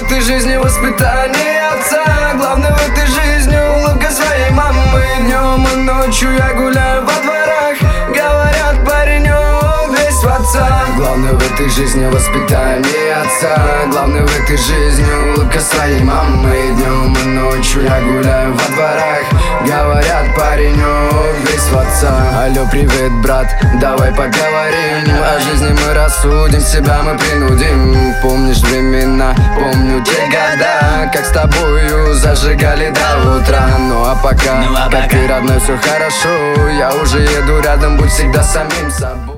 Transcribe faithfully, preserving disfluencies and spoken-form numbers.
этой жизни воспитание отца. Главное в этой жизни улыбка своей мамы. Днем и ночью я гуляю во дворах, говорят, паренек весь в отца. Главное в этой жизни воспитание отца. Главное в этой жизни улыбка своей мамы. Днем и ночью я гуляю во дворах, говорят, паренек весь в отца. Алло, привет, брат, давай поговорим о жизни, мы рассудим, себя мы принудим. Помнишь времена, помню те года, как с тобою зажигали до утра. Ну а пока, ну, а как пока. ты, родной, все хорошо, я уже еду рядом, будь всегда самим собой.